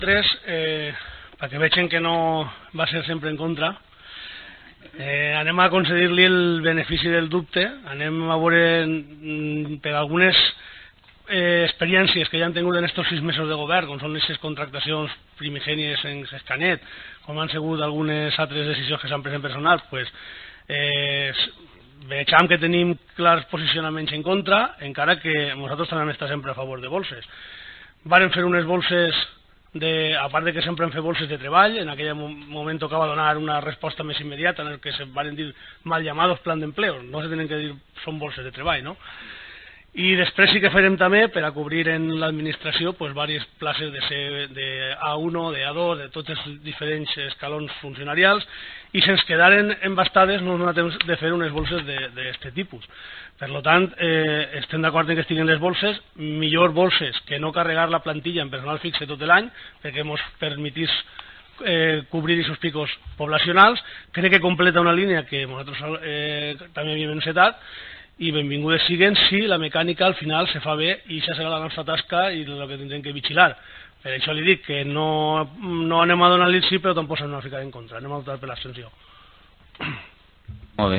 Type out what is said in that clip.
Tres, perquè vegin que no va ser sempre en contra, anem a concedir-li el benefici del dubte, anem a veure per algunes experiències que ja han tingut en aquests 6 mesos de govern, com són aquestes contractacions primigènies en Gescanet, com han sigut algunes altres decisions que s'han pres en personal, vegem que tenim clars posicionaments en contra, encara que nosaltres també hem estat sempre a favor de bolses. Varen fer unes bolses, a part que sempre hem fet bolses de treball, en aquell moment tocava donar una resposta més immediata en el que se van dir mal llamados plan d'empleo, no se tenen que dir són bolses de treball, no? I després sí que farem també, per a cobrir en l'administració, diverses places de A1, de A2, de tots els diferents escalons funcionarials, i se'ns quedaren embastades no donat temps de fer unes bolses d'aquest tipus. Per tant, estem d'acord que estiguin les bolses, millor bolses que no carregar la plantilla en personal fixe tot l'any, perquè ens permetís cobrir aquests picos poblacionals. Crec que completa una línia que nosaltres també havíem encetat, i benvingudes siguen si la mecànica al final se fa bé i això serà la nostra tasca i el que tindrem que vigilar. Per això li dic que no anem a donar-li el sí, però tampoc s'anem a ficar en contra, anem a votar per l'abstenció.